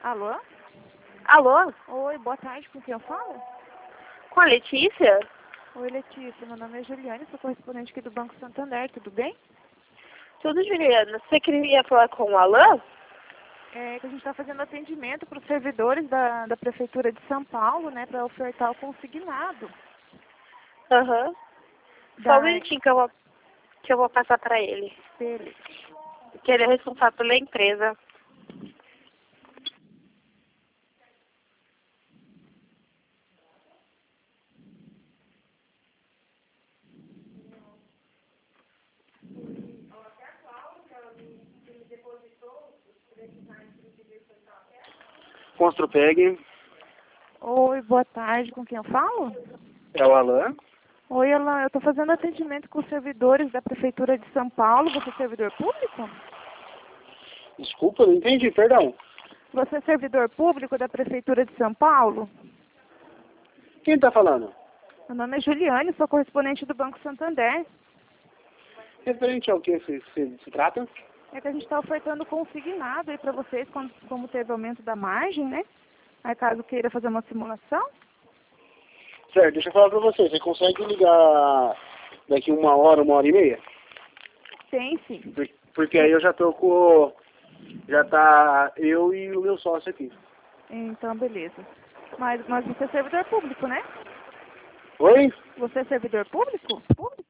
Alô? Alô? Oi, boa tarde, com quem eu falo? Com a Letícia? Oi, Letícia, meu nome é Juliane, sou correspondente aqui do Banco Santander, tudo bem? Tudo, Juliana. Você queria falar com o Alain? É que a gente está fazendo atendimento para os servidores da Prefeitura de São Paulo, né, para ofertar o consignado. Aham. Só um minutinho que eu vou passar para ele. Beleza. Que ele é responsável pela empresa. Construpeg, Oi, boa tarde, com quem eu falo? é o Alain. Oi, Alain, eu estou fazendo atendimento com os servidores da Prefeitura de São Paulo. Você é servidor público? Desculpa, não entendi, perdão. Você é servidor público da Prefeitura de São Paulo? Quem está falando? Meu nome é Juliane, sou correspondente do Banco Santander. Referente ao que se trata? É que a gente está ofertando consignado aí para vocês, como teve aumento da margem, né? Aí caso queira fazer uma simulação. Certo, deixa eu falar para você. Você consegue ligar daqui 1 hora e meia? Tem sim. Porque aí eu já tô com... Já tá eu e o meu sócio aqui. Então, beleza. Mas você é servidor público, né? Oi? Você é servidor público? Público?